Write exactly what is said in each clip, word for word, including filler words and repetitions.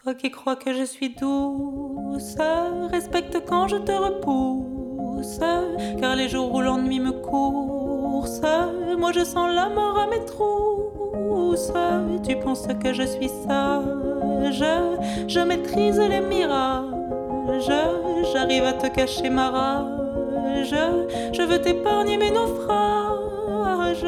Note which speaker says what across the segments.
Speaker 1: Toi qui crois que je suis douce, respecte quand je te repousse, car les jours où l'ennui me course, moi je sens la mort à mes trousses. Tu penses que je suis sage, je maîtrise les mirages, j'arrive à te cacher ma rage, je veux t'épargner mes naufrages.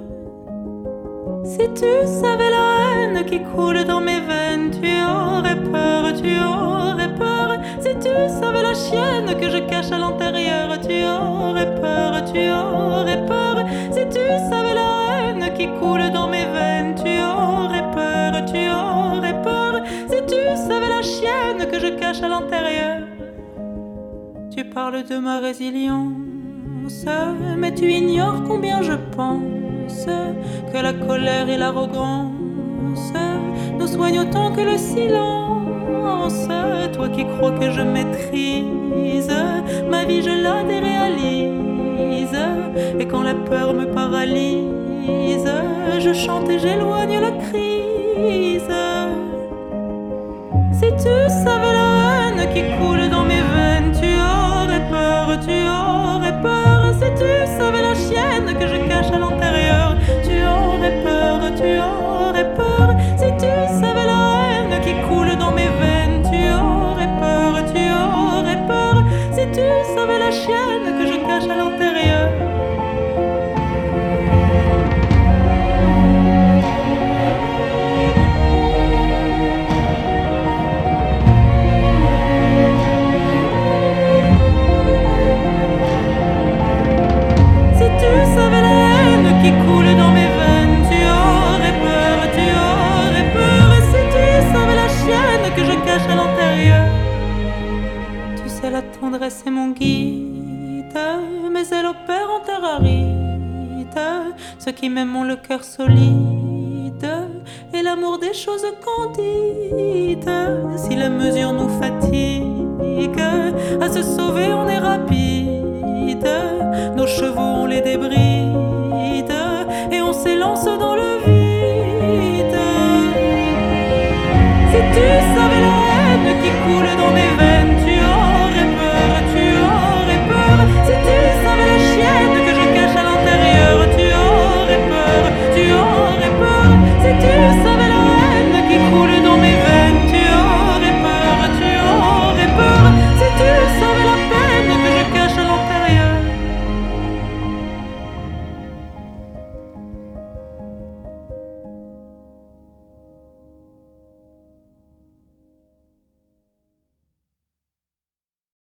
Speaker 1: Si tu savais la haine qui coule dans mes veines, tu aurais peur, tu aurais peur. Si tu savais la chienne que je cache à l'intérieur, tu aurais peur, tu aurais peur. Si tu savais la haine qui coule dans mes veines, tu aurais peur, tu aurais peur. Si tu savais la chienne que je cache à l'intérieur. Tu parles de ma résilience, mais tu ignores combien je pense que la colère et l'arrogance nous soignent autant que le silence. Toi qui crois que je maîtrise ma vie, je la déréalise, et quand la peur me paralyse, je chante et j'éloigne la crise. Si tu savais la haine qui coule dans mes veines, tu aurais peur, tu aurais peur. Si tu savais la chienne que je cache à l'intérieur, tu aurais peur, tu aurais peur. Si tu savais la haine qui coule dans mes veines, tu aurais peur, tu aurais peur. Si tu savais la chienne que je cache à l'intérieur. Qui coule dans mes veines, tu aurais peur, tu aurais peur. Si tu savais la chienne que je cache à l'intérieur. Tu sais, la tendresse est mon guide, mais elle opère en terre aride. Ceux qui m'aiment ont le cœur solide et l'amour des choses candides. Si la mesure nous fatigue, à se sauver on est rapide. Nos chevaux ont les débris et on s'élance dans le